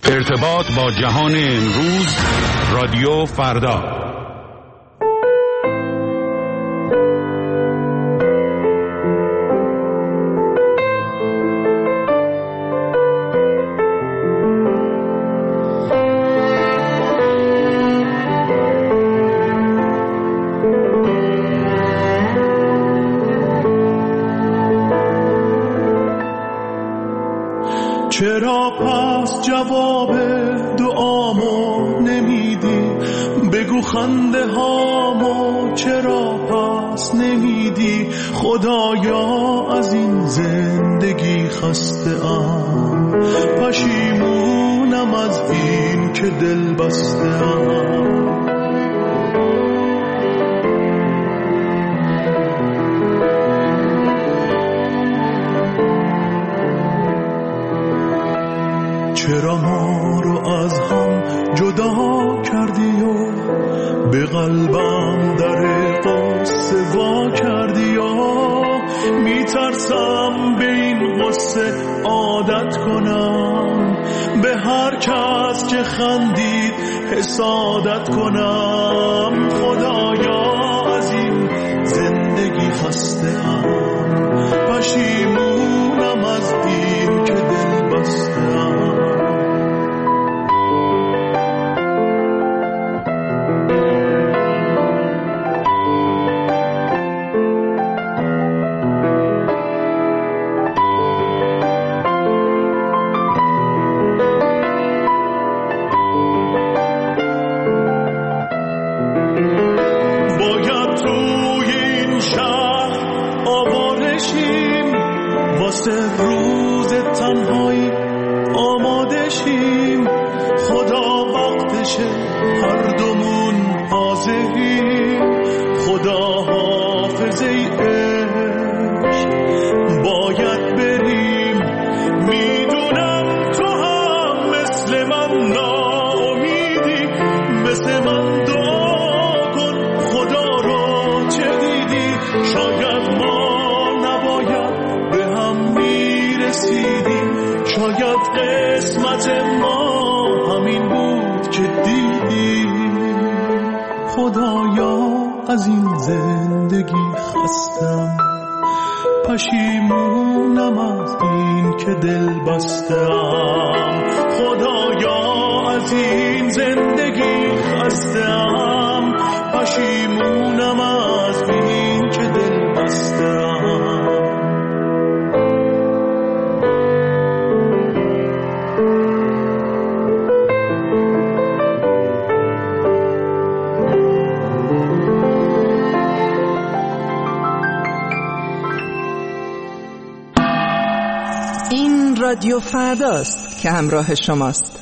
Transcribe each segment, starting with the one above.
ارتباط با جهان امروز، رادیو فردا. چرا پس جواب دعامو نمیدی؟ بگو خنده هامو چرا پس نمیدی؟ خدایا از این زندگی خسته ام، پشیمونم از این که دل بسته ام. چرا ما رو از هم جدا کردی و به قلبم در قصه وا کردی و میترسم به این قصه عادت کنم، به هر کس که خندید حسادت کنم. خدایا از این زندگی خسته ام، پشیمونم از این که دل بسته ام. روز تنهایی آماده شیم، خدا وقتشه هر دومون حاضریم. خدا حافظ ای عشق باید بریم، میدونم تو هم مثل من ناامیدی، مثل من دعا کن خدا رو چه دیدی. شاید ما نباید شاید قسمت ما همین بود که دیدی. خدایا از این زندگی خستم، پشیمونم از این که دل بستم. خدایا از این زندگی خستم، پشیمونم از این که دل بستم. رادیو فرداست که همراه شماست.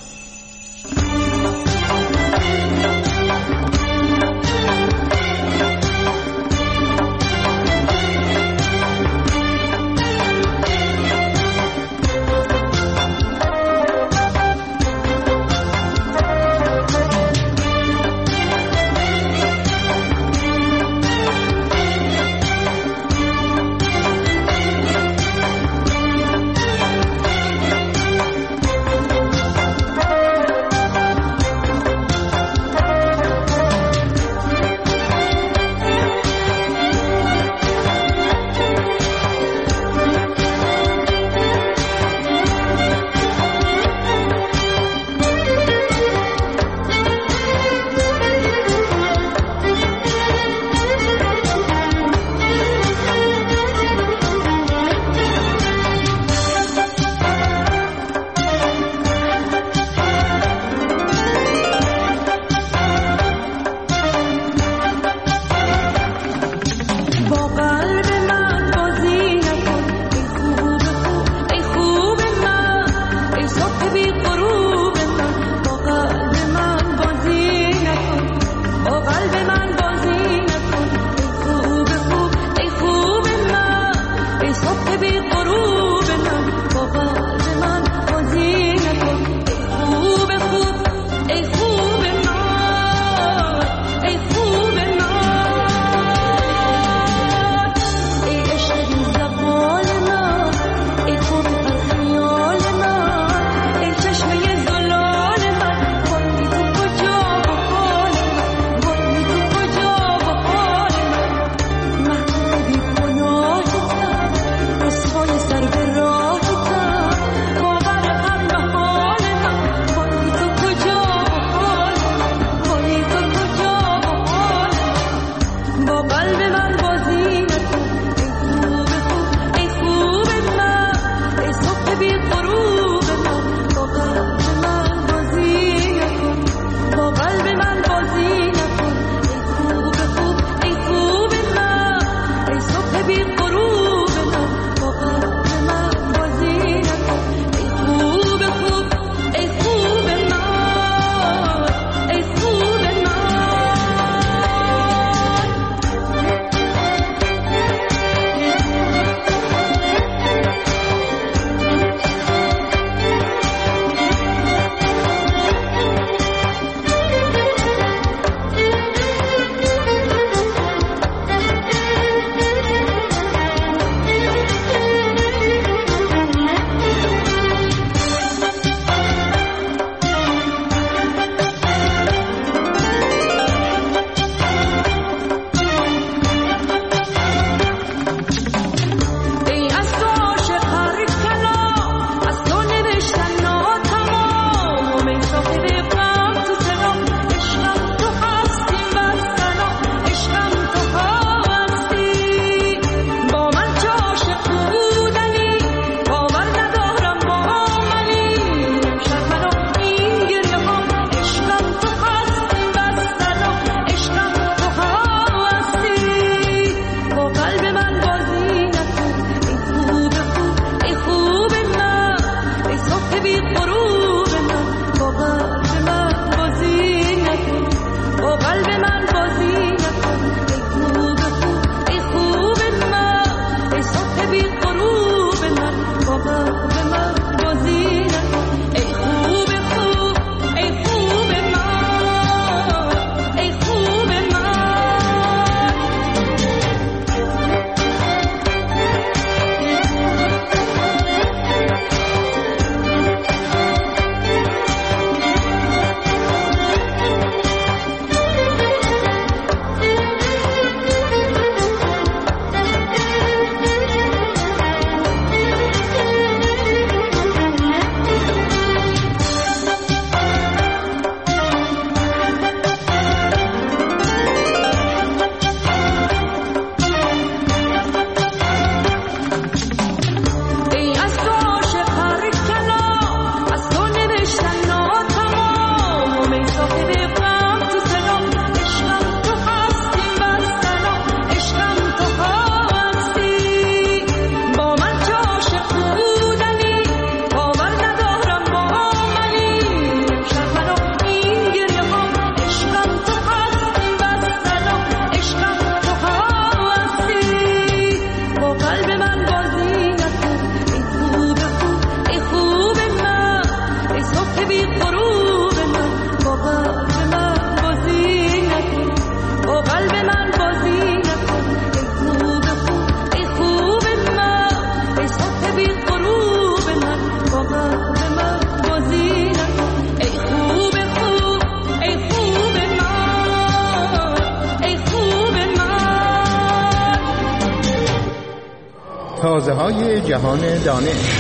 تازه‌های جهان دانش.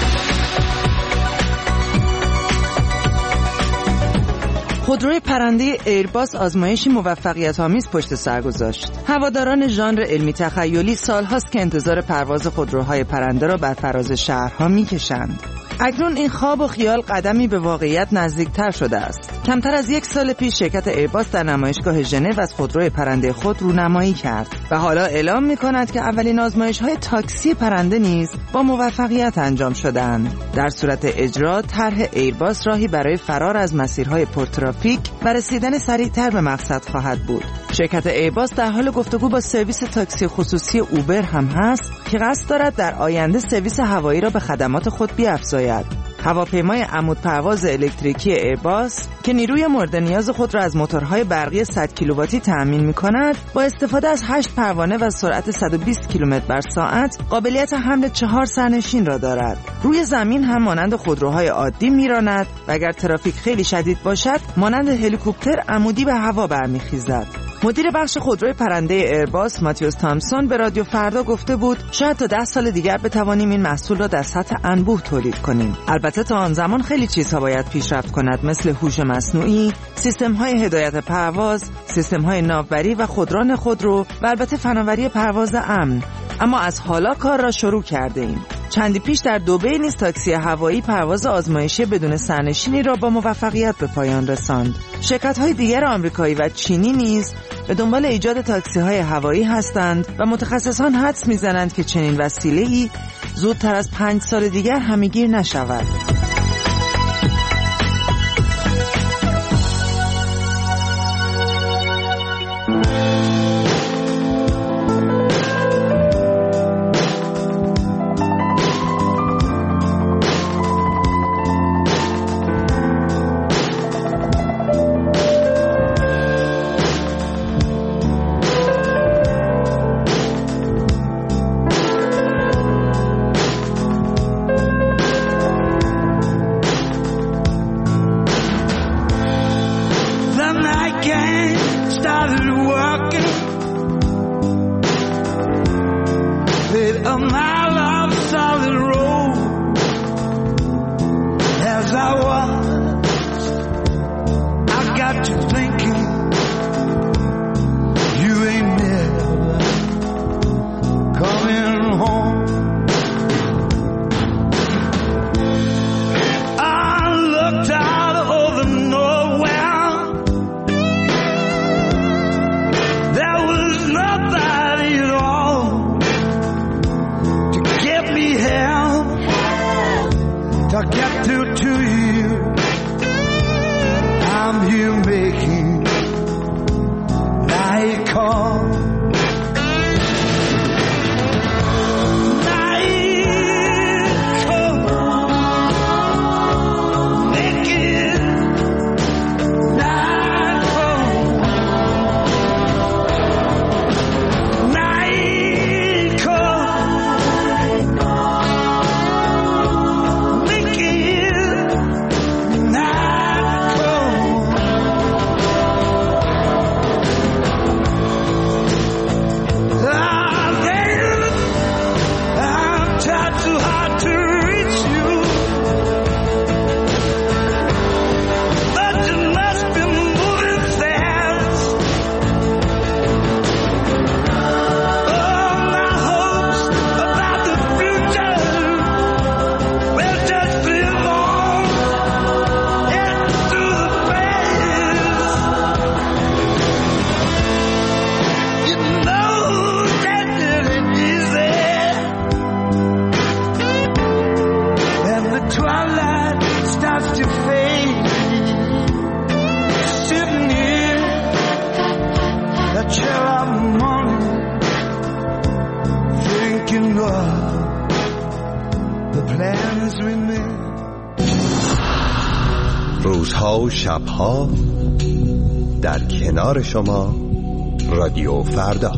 خودروی پرنده ایرباس آزمایشی موفقیت‌آمیز پشت سر گذاشت. هواداران ژانر علمی تخیلی سال‌هاست که انتظار پرواز خودروهای پرنده را بر فراز شهرها می‌کشند. اکنون این خواب و خیال قدمی به واقعیت نزدیکتر شده است. کمتر از 1 سال پیش شرکت ایرباس در نمایشگاه ژنو از خودروی پرنده خود رونمایی کرد و حالا اعلام می‌کند که اولین آزمایش‌های تاکسی پرنده نیز با موفقیت انجام شده‌اند. در صورت اجرا طرح ایرباس راهی برای فرار از مسیرهای پرترافیک و رسیدن سریعتر به مقصد خواهد بود. شرکت ایرباس در حال گفتگو با سرویس تاکسی خصوصی اوبر هم هست که قصد دارد در آینده سرویس هوایی را به خدمات خود بیفزاید. هواپیمای عمود پرواز الکتریکی ایرباس که نیروی مورد نیاز خود را از موتورهای برقی 100 کیلوواتی تأمین می‌کند، با استفاده از 8 پروانه و سرعت 120 کیلومتر بر ساعت قابلیت حمل 4 سرنشین را دارد. روی زمین هم مانند خودروهای عادی می‌راند و اگر ترافیک خیلی شدید باشد، مانند هلیکوپتر عمودی به هوا برمیخیزد. مدیر بخش خودروی پرنده ایرباس ماتیوس تامسون به رادیو فردا گفته بود شاید تا 10 سال دیگر بتوانیم این محصول را در سطح انبوه تولید کنیم. البته تا آن زمان خیلی چیزها باید پیشرفت کند، مثل هوش مصنوعی، سیستم‌های هدایت پرواز، سیستم‌های ناوبری و خودران خودرو و البته فناوری پرواز امن. اما از حالا کار را شروع کرده ایم. چندی پیش در دبی نیز تاکسی هوایی پرواز آزمایشی بدون سرنشینی را با موفقیت به پایان رساند. شرکت‌های دیگر آمریکایی و چینی نیز به دنبال ایجاد تاکسی‌های هوایی هستند و متخصصان حدس می‌زنند که چنین وسیله‌ای زودتر از 5 سال دیگر همه‌گیر نشود. روزها و شبها در کنار شما رادیو فردا.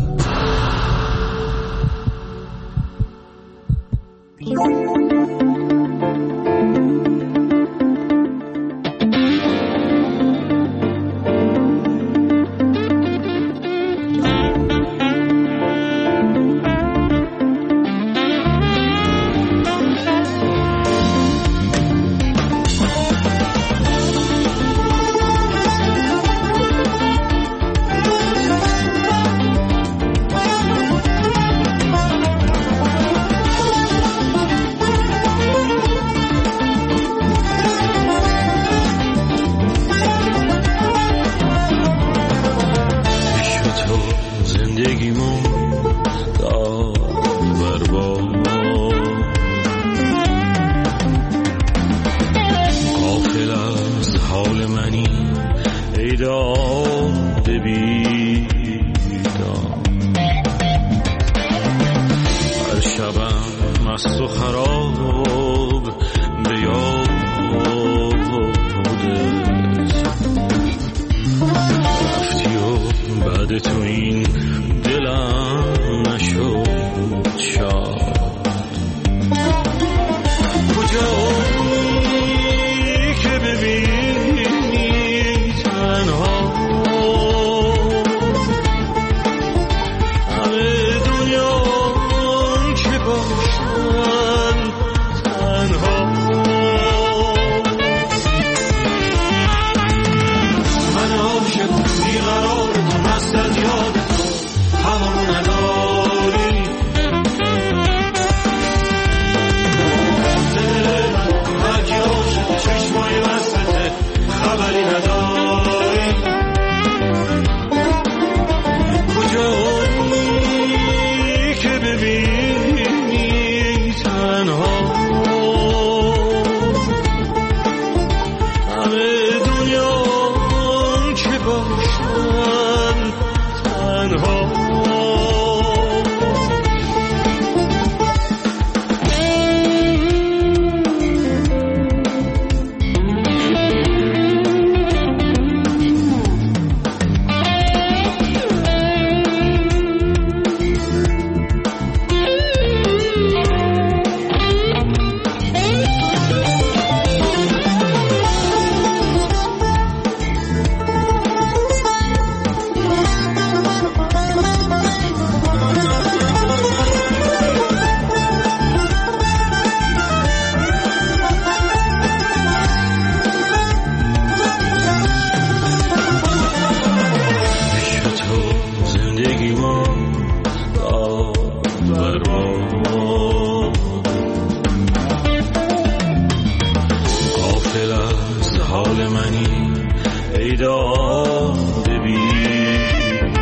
دل از حال منی ای داده بیدار.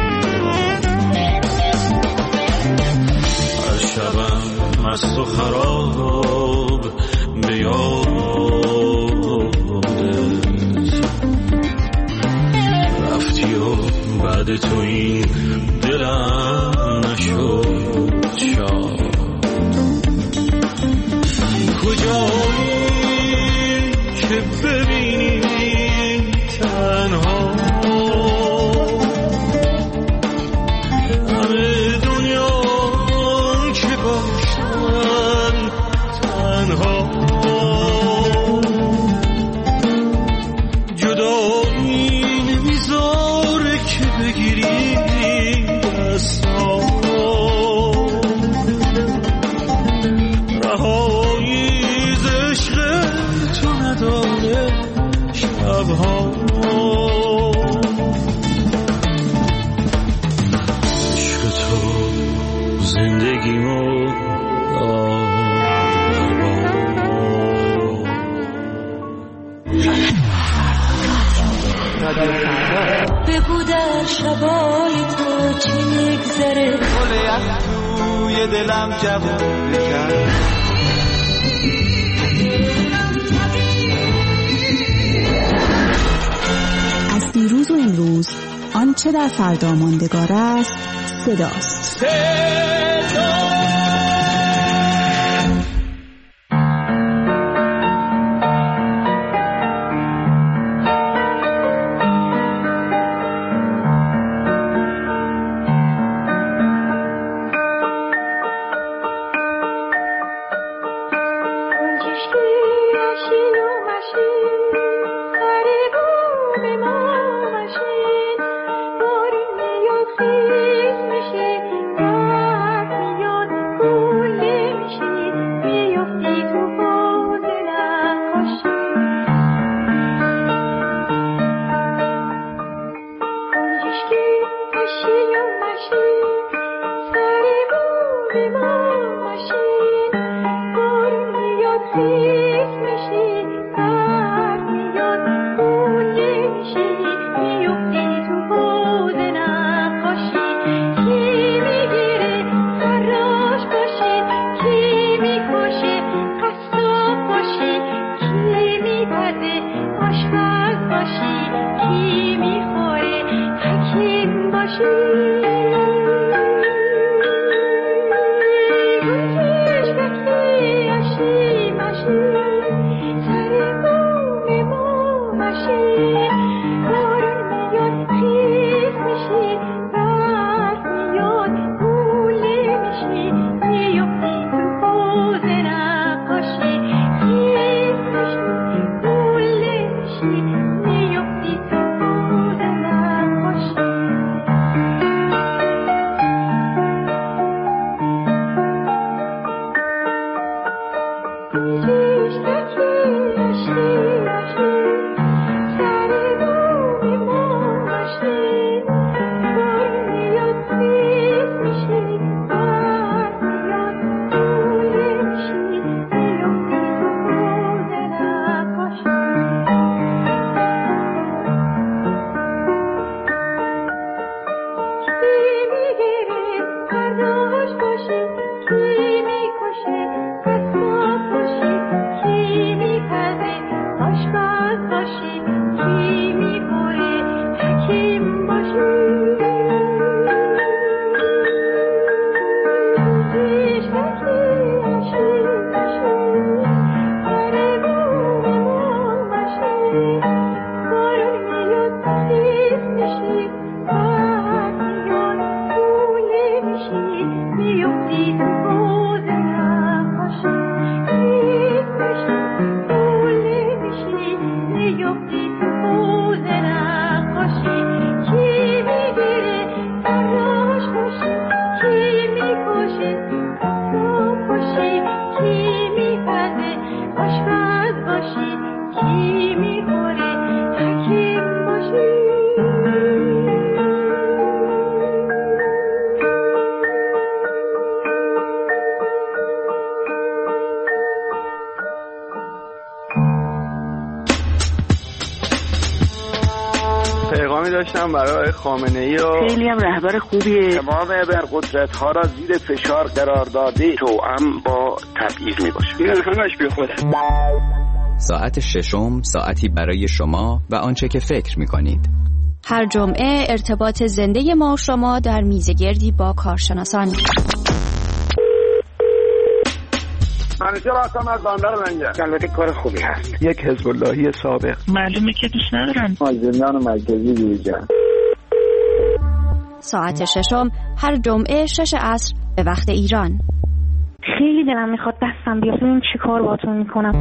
هر شبم مست و خراب به یادت رفتی و بعد تو این دلم نشد شاد. کجایی که ببینی تنها همه دنیا که باشن تنها، جدایی نمیذاره که بگیری دستام، رهایی ز عشق تو نداره شبها. عشق تو زندگیمو بگو در شبای تو چی میگذره، گل یخ توی دلم جوون بکرد. از دیروز و امروز آنچه در فردا ماندگار است صداست. کی میپزه آشپز باشی، کی میخوره پیغامی داشتم برای خامنه‌ای و خیلی هم رهبر خوبیه. تمام ابرقدرت‌ها را زیر فشار قرار داده، توأم با تبعیض میباشه. این همش بیخوده. ساعت ششم، ساعتی برای شما و آنچه که فکر می‌کنید. هر جمعه ارتباط زنده ما و شما در میزگردی با کارشناسان. منیژه راستم از بندر لنگر. البته کار خوبی هست. یک حزب اللهی سابق. معلومه که دوست ندارن. زندان مرکزی بیرجن. ساعت ششم هر جمعه 6 عصر به وقت ایران. خیلی دلم میخواد دستم بیاد ببینم چی کار باهاتون میکنم.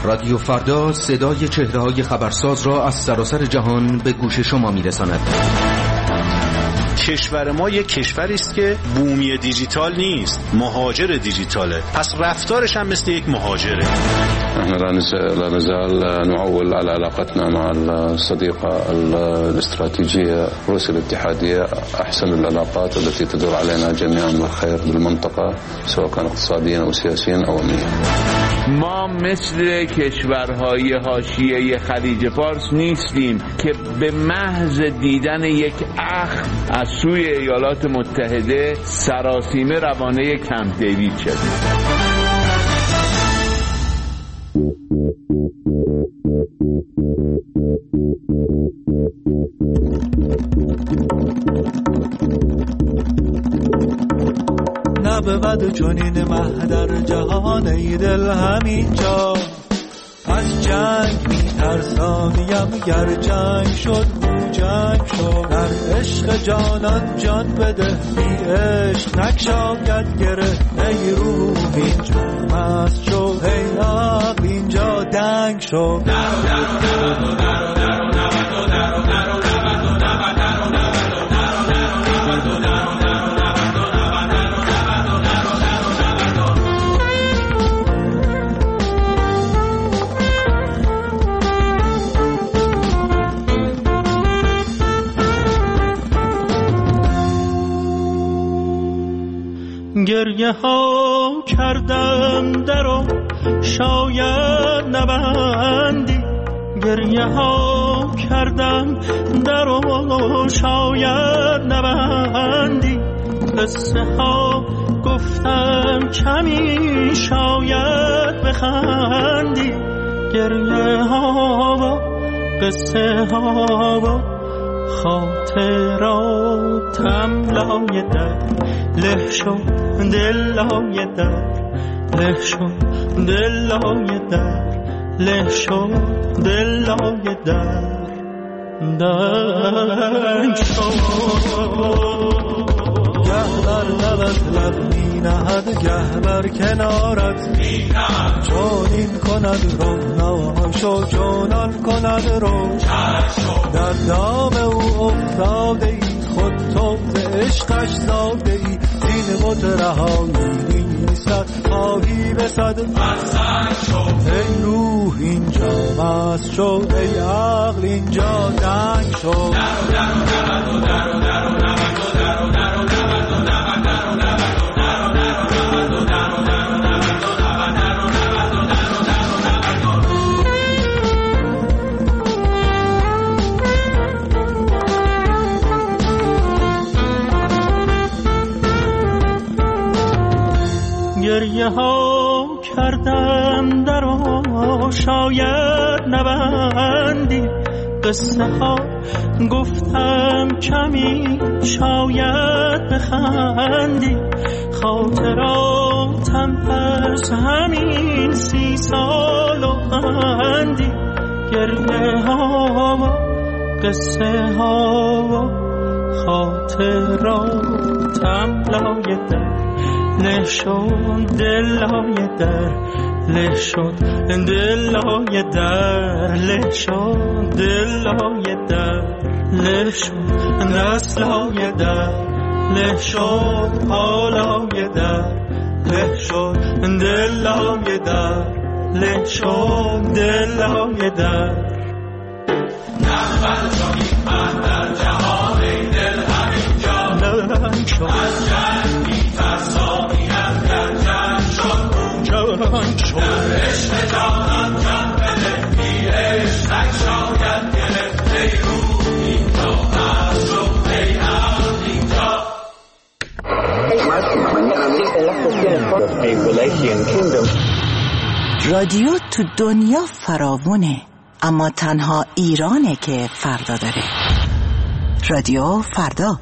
رادیو فردا صدای چهره‌های خبرساز را از سراسر جهان به گوش شما می‌رساند. کشور ما یک کشوری است که بومی دیجیتال نیست، مهاجر دیجیتاله. پس رفتارش هم مثل یک مهاجره. احنا لا نزال نعول على علاقتنا مع الصديقة الاستراتيجية روسيا الاتحادية أحسن العلاقات التي تدور علينا جميعا بالخير بالمنطقة سواء كان اقتصاديا أو سياسيا أو أمنيا. ما مثل کشورهای حاشیه خلیج فارس نیستیم که به محض دیدن یک اخ از سوی ایالات متحده سراسیمه روانه کمپ دیوید شدیم. نبود چنین مه در جهان ای دل همینجا، از جنگ میترسانیم گر جنگ شد جنگ شد. در عشق جانان جان بده بی عشق نکشاید گره. ای روح اینجا مست شد ای عقل اینجا دنگ شد. گریه ها کردم درو شاید نبندی. گریه ها کردم درو شاید نبندی. قصه ها گفتم کمی شاید بخندی. گریه ها و قصه ها و خاطراتم لای در له شد دل لای در له شد دل لای در له شد دل لای در دنگ شد. گه بر لبت لب می نهد گه بر کنارت می نهد. چون این کند رو ناشو چونان کند رو در دام او افتاده ای خود تو ز عشقش زاده ای. زین بت رهایی نیست خواهی به صد ای روح اینجا مست شد ای عقل اینجا دنگ شد. گریه ها کردم درو شاید نبندی. قصه ها گفتم کمی شاید بخندی. خاطراتم پس همین 30 سال و اندی. گریه ها و قصه ها و خاطراتم لای در له شد دل لای در له شد دل لای در له شد دل لای در له شد دست لای در له شد پا لای در له شد دل لای در له شد دل لای در. نبود چنین مه در جهان ای دل همینجا، از جنگ میترسانیم گر جنگ شد جنگ شد. در عشق جانان جان بده بی عشق نشاید گرفت. ای روح اینجا مست شد ای عقل اینجا. رادیو تو دنیا فراوونه، اما تنها ایرانه که فردا داره. رادیو فردا.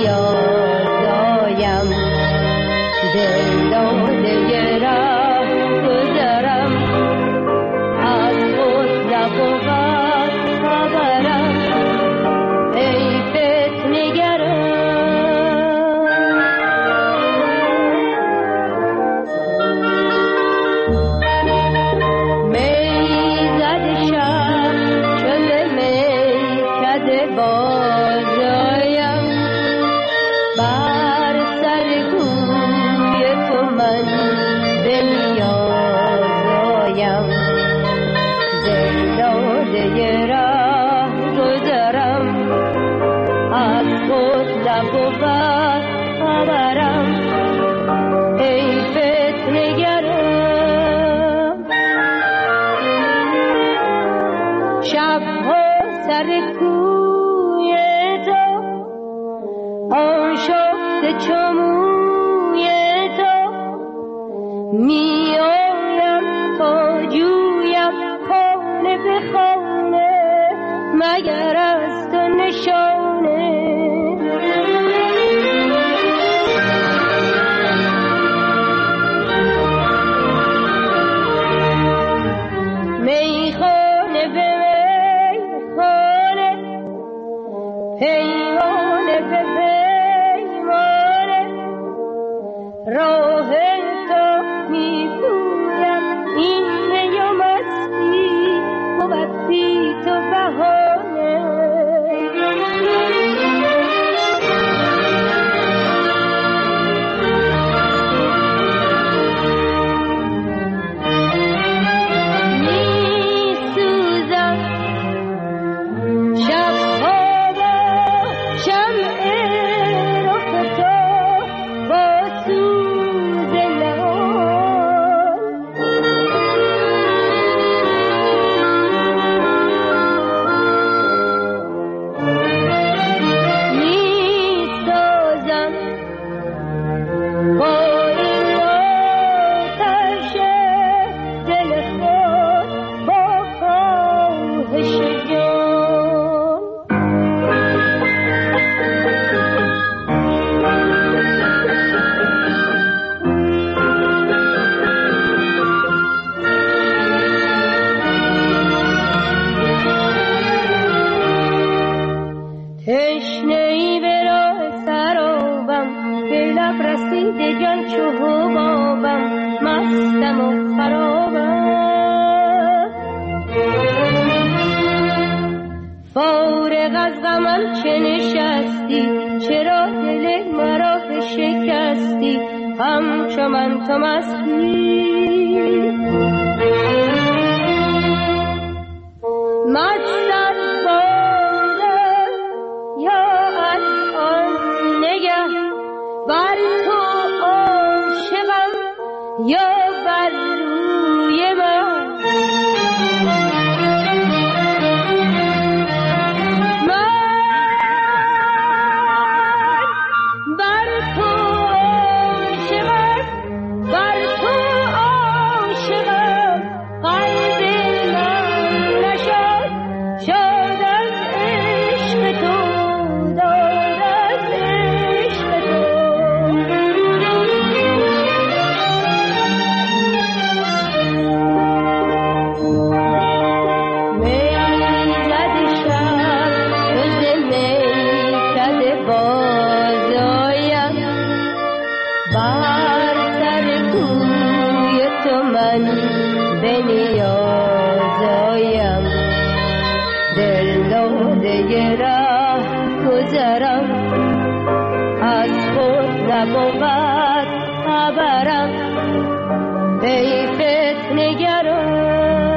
نیازایم دل داده راه گذرم از خود نبود خبرم ای فتنه‌گرم بازایم بر سر کوی تو من به نیازایم دل داده راه گذرم از خود نبود خبرم ای فتنه‌گرم شبها سر کوی تو آشفته چموی تو می آیم تا جویم خانه به خانه مگر از تو نشانه میخانه به پیمانه به پیمانه راه تو می‌پویم این نیامدی بود بی تو بهانه می‌سوزم شب‌ها شمع رخ تو با سوز نهان می سازم با این آتش دل خود با خواهش جان تشنه‌ای به راه سرابم به لب رسیده جان چو حبابم مستم و خرابم فارغ از غمم چه نشستی چرا دل مرا بشکستی همچو من تو مستی مقصد بانده یا از آن نگه بر تو عاشقم یا بر روی من بر تو عاشقم بر تو عاشقم قلب من نشد شاد از عشق تو داد از عشق تو میزد شب جز میکده بازایم بر سر کوی تو من به نیازایم دل داده راه گذرم از خود نبود خبرم ای فتنه‌گرم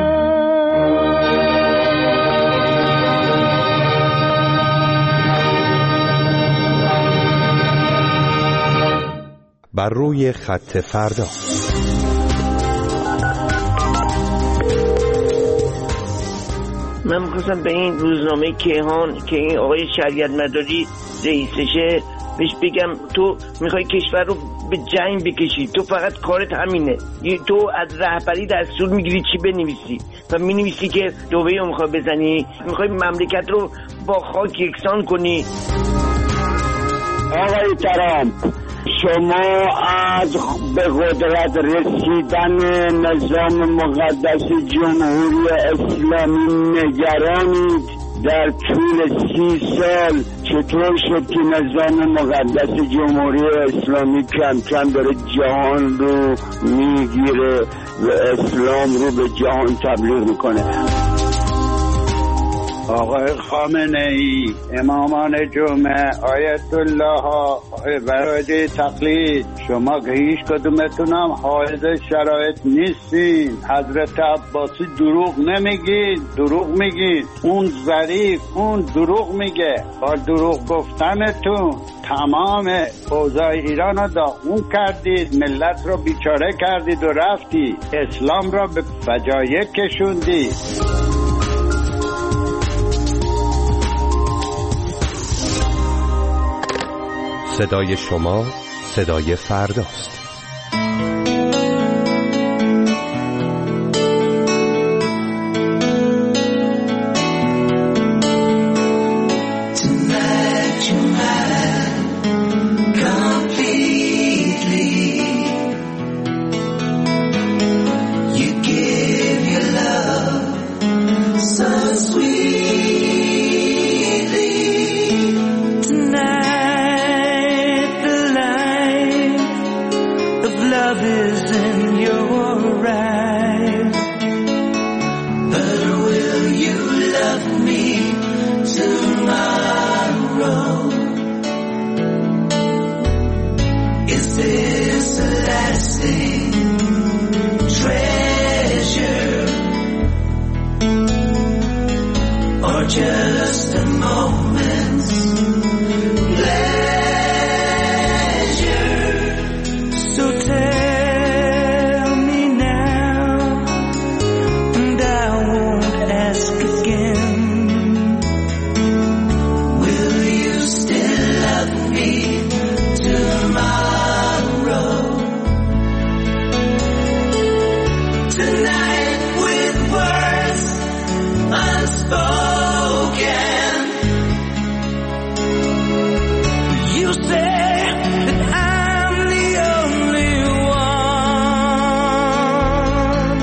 بر روی خط فردا. من می‌خواستم به این روزنامه کیهان که این آقای شریعت مداری رئیسشه بهش بگم تو میخوای کشور رو به جنگ بکشی، تو فقط کارت همینه، تو از رهبری دستور میگیری چی بنویسی و مینویسی که دوبهی رو میخوای بزنی، میخوای مملکت رو با خاک یکسان کنی. آن آقای ترامپ، شما از به قدرت رسیدن نظام مقدس جمهوری اسلامی نگرانید؟ در طول 30 سال چطور شد که نظام مقدس جمهوری اسلامی کم کم داره جهان رو میگیره و اسلام رو به جهان تبلیغ میکنه؟ آقای خامنه ای، امامان جمعه، آیت الله ها، برای تقلید، شما که هیچ کدومتون هم حائز شرایط نیستین. حضرت عباسی دروغ نمیگید، دروغ میگید. اون ظریف اون دروغ میگه. با دروغ گفتنتون تمام اوضاع ایران رو داغون کردید، ملت رو بیچاره کردید و رفتید، اسلام رو به فجایع کشوندید. صدای شما صدای فرداست. Just a moment's pleasure. So tell me now, and I won't ask again. Will you still love me tomorrow? Tonight with words unspoken. You say that I'm the only one,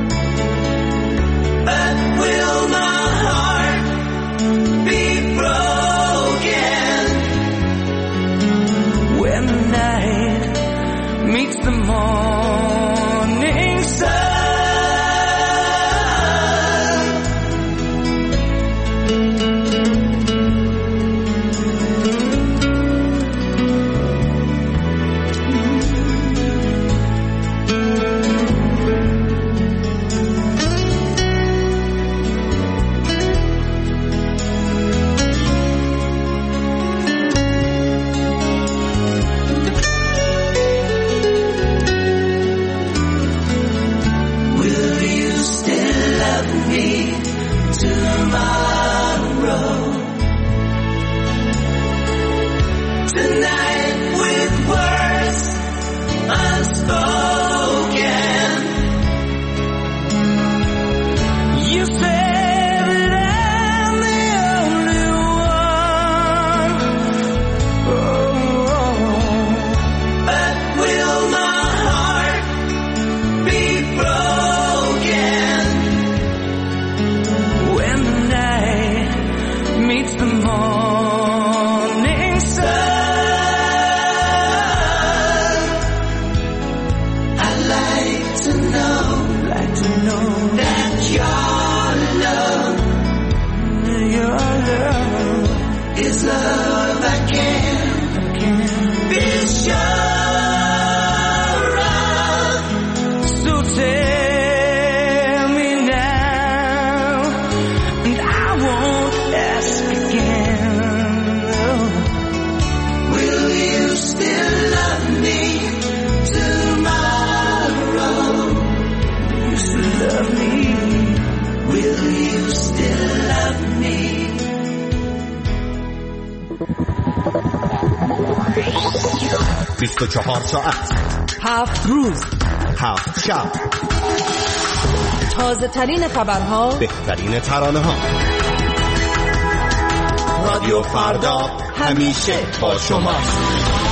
but will my heart be broken when the night meets the morning sun? Tonight with words unspoken, you say that I'm the only one, but will my heart be broken when the night meets the morning sun? That your love is love I can't be sure of. So tell me now, and I won't ask again. Will you still love me tomorrow? Love me. Will you still love me? 24 ساعت 7 روز 7 شب، تازه ترین خبرها، بهترین ترانه ها. رادیو فردا همیشه با شماست.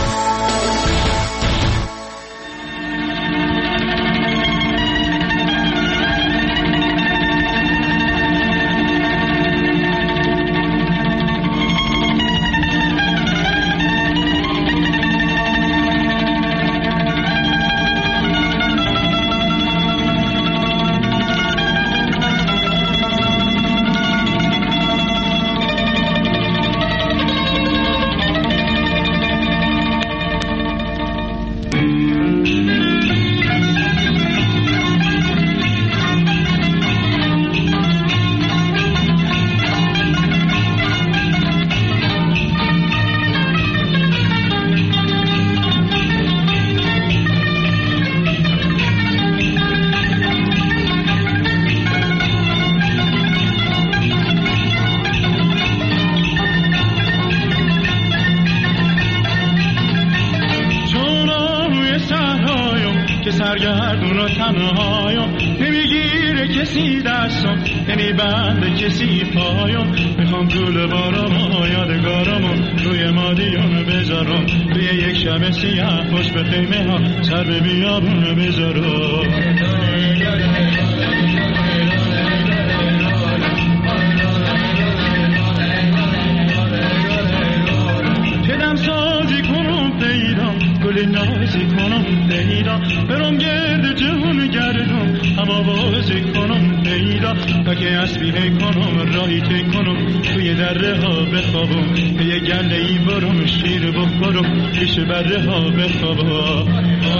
که سرگردون و تنهایم، نمیگیره کسی دستم، نمیبنده کسی پایم. میخوام گل بارامو یادگارامو روی مادیون بذارم، توی یک شب سیاه خوش به خیمه ها سر به بیابون بذارم. چدم سازی کنم پیدا، گل نازی کنم پیدا، برم گرد جهون گردم، هم آوازی کنم پیدا، تا که اسبی کنم راهی تی کنم، توی دره ها بخوابم، به یه گله ای برم شیر بخورم، پیش بره ها بخوابم.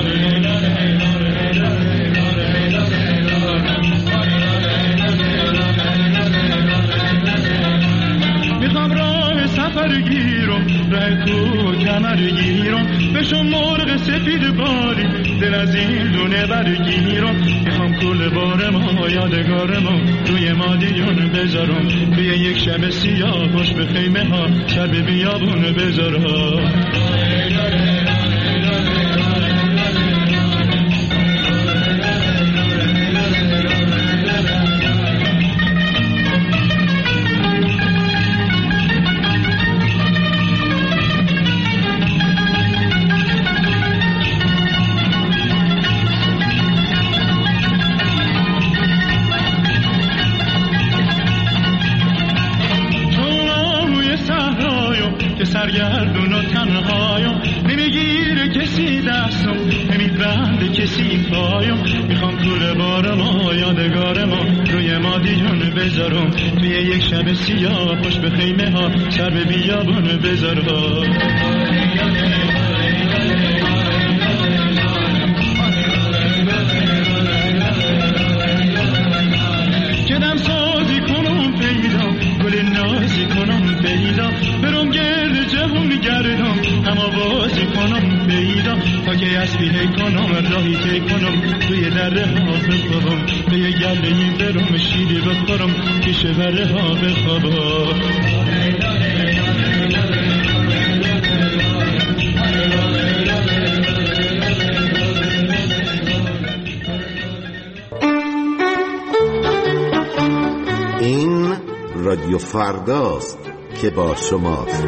میخوام راه سفر گیرم، راه کو کمر گیرم، بشم مرغ سفید باری، دل از این دونه برگیرم. میخوام کل بارم یادگارم روی مادیون بذارم، توی یک شب سیاه خوش به خیمه ها سر به بیابون بذارم. سرگردون و تنهایم، نمیگیره کسی دستم، نمیبنده کسی پایم. میخوام طول بارم یادگارم روی مادیون بذارم، توی یک شب سیاه خوش به خیمه ها سر به بیابون بذارم. کدم سازی کنم پیدا، گل نازی کنم پیدا، برم گرد جهون گردم، هم آوازی کنم پیدا، تا که اسبی کنم راهی تی کنم، توی دره ها بخوابم، به یه گله ای برم شیری بخورم، پیش بره ها بخوابم. این رادیو فرداست که با شماست.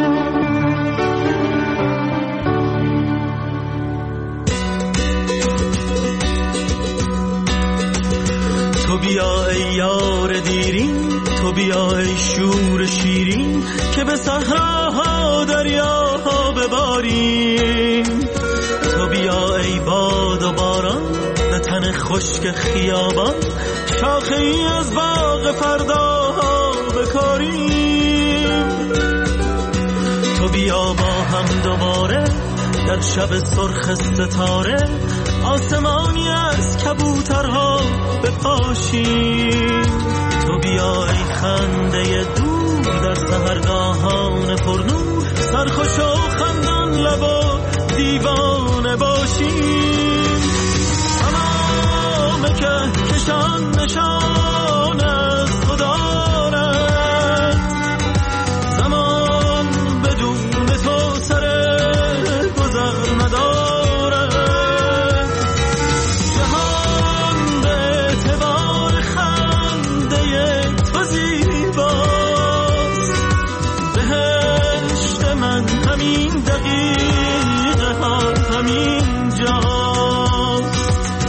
تو بیا ای یار دیرین، تو بیا ای شور شیرین، که به صحراها دریاها بباریم. تو بیا ای باد و باران، به تن خشک خیابان، شاخه ای از باغ فرداها بکاریم. تو بیا با هم دوباره در شب سرخ ستاره، آسمانی از کبوترها بپاشیم. تو بیا ای خنده دور در سحرگاهان پرنور، سرخوش و خندان لب و دیوانه باشیم. تمام کهکشان نشان از تو دارد، زمان بدون تو سر گذر ندارد. جهان به اعتبار خنده تو زیباست، بهشت من همین دقیقه ها همین جاست.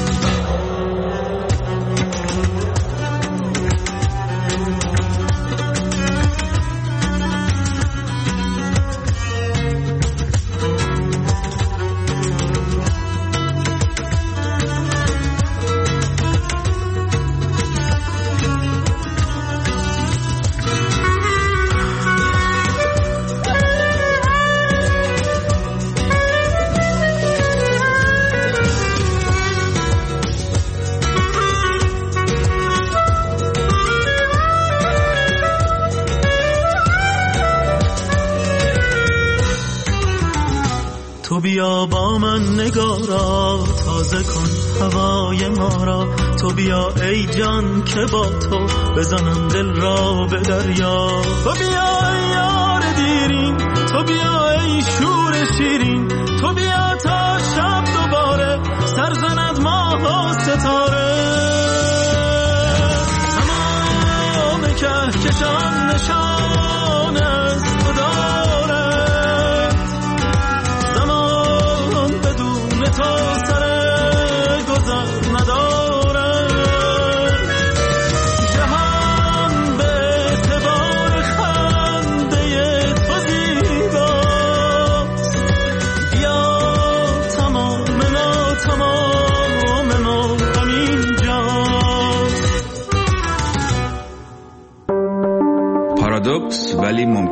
تو بیا با من نگارا، تازه کن هوای ما را. تو بیا ای جان که با تو بزنم دل را به دریا. تو بیا ای یار دیرین، تو بیا ای شور شیرین، تو بیا تا شب دوباره سرزنم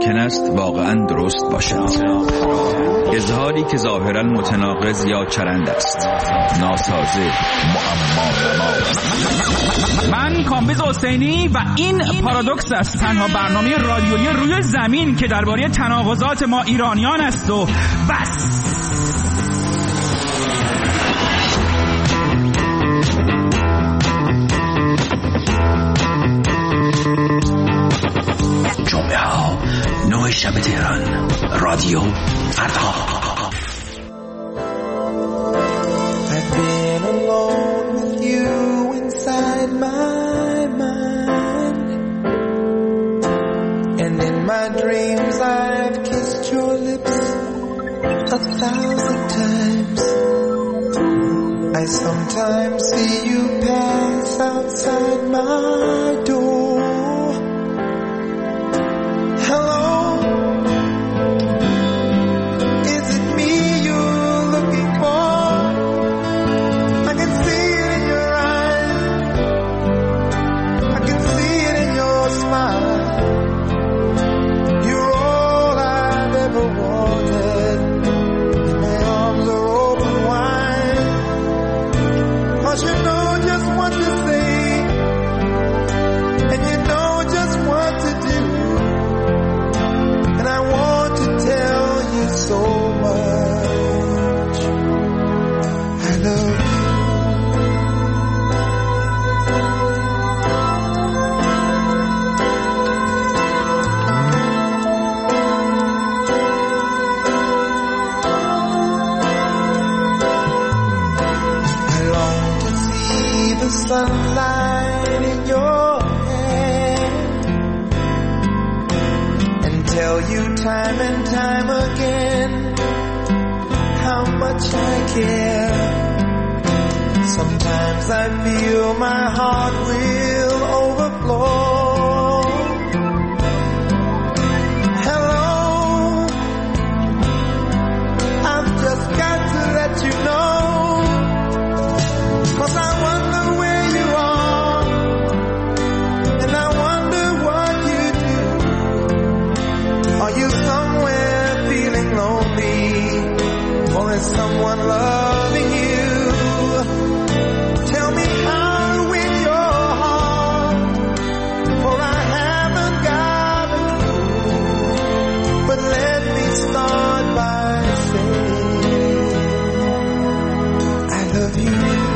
ممکن است واقعا درست باشد. اظهاری که ظاهرا متناقض یا چرند است، ناسازه، معما. من کامبیز حسینی و این پارادوکس است، تنها برنامه رادیویی روی زمین که درباره تناقضات ما ایرانیان است و بس. جمعه ها 9 شب تهران، رادیو فردا. I've been alone with you inside my mind, and in my dreams I've kissed your lips 1,000 times. I sometimes see you pass outside my door. Hello, is it me you're looking for? I can see it in your eyes, I can see it in your smile. You're all I've ever wanted, and my arms are open wide. 'Cause you know just what to say, and you know just what to do. And I want to tell you so much. I love you. I long to see the sunlight in your hair and tell you time and time again how much I care. Sometimes I feel my heart will overflow. Hello, I've just got to let you know, 'cause I wonder where you are, and I wonder what you do. Are you somewhere feeling lonely, or is someone loving you? Tell me how to win your heart, for I haven't got a clue. But let me start by saying I love you.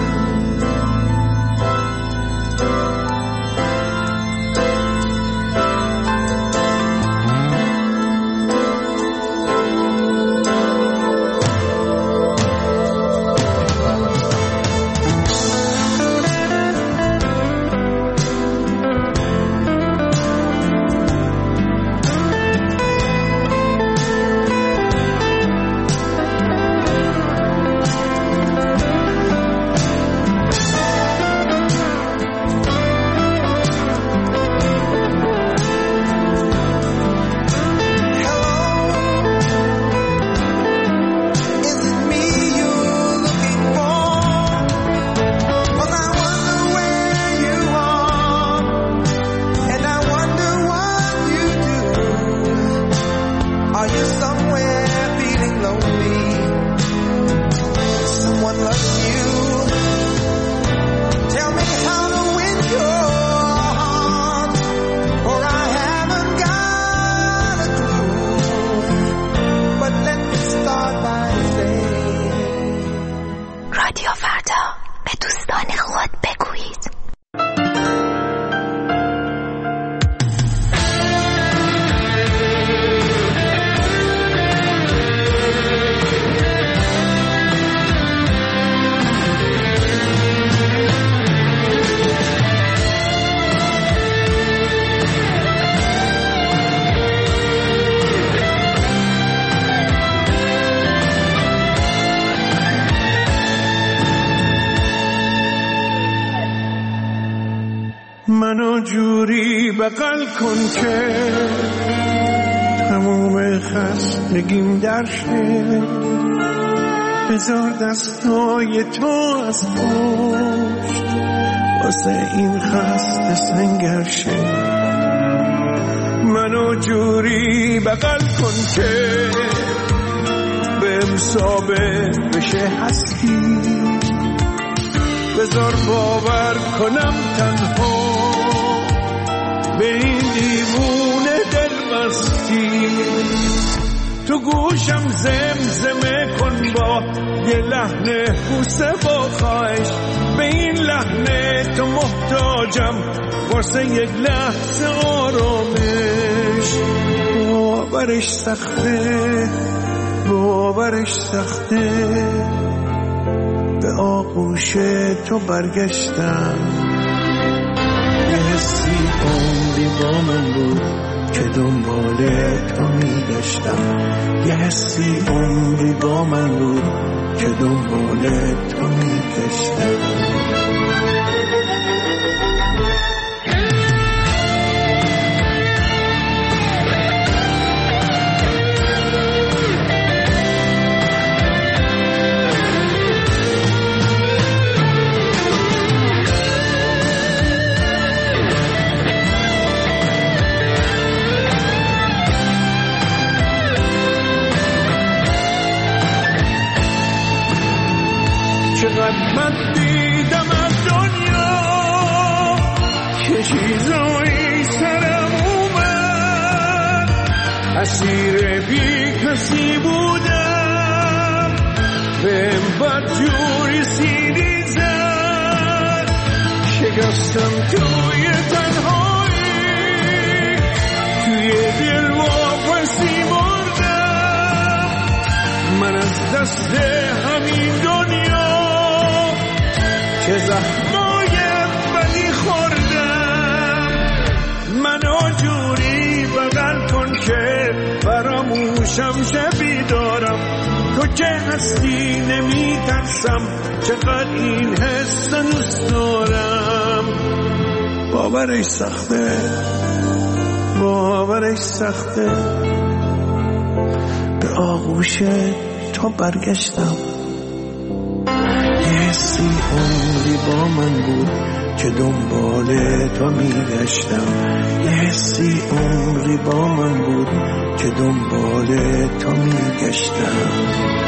منو جوری بغل کن که تموم خستگیم در شه، بذار دستای تو از پشت واسه این خسته سنگر شه. منو منو جوری بغل کن که بهم ثابت بشه هستی، بذار باور کنم تنها به این دیوونه دل مستی. تو گوشم زمزمه کن با یه لحن بوسه با خواهش، به این لحن تو محتاجم واسه یک لحظه آرامش. باورش سخته، باورش سخته، به آغوش تو برگشتم. یه حسی عمری با من بود که دنبال تو میگشتم، یه حسی عمری با من بود که دنبال تو میگشتم. من دیدم از دنیا که چیزایی سرم اومد، اسیر بی کسی بودم، بهم بدجوری سیلی زد، شکستم توی تنهایی، توی دل واپسی مردم. من از دست همین دنیا چه زخمای بدی خوردم. منو جوری بغل کن که فراموشم شه بیدارم. تو که هستی نمی ترسم، چقدر این حس دوست دارم. باورش سخته، باورش سخته، به آغوش تو برگشتم. حسی عمری با من بود که دنبال تو میگشتم، یه حسی عمری با من بود که دنبال تو میگشتم.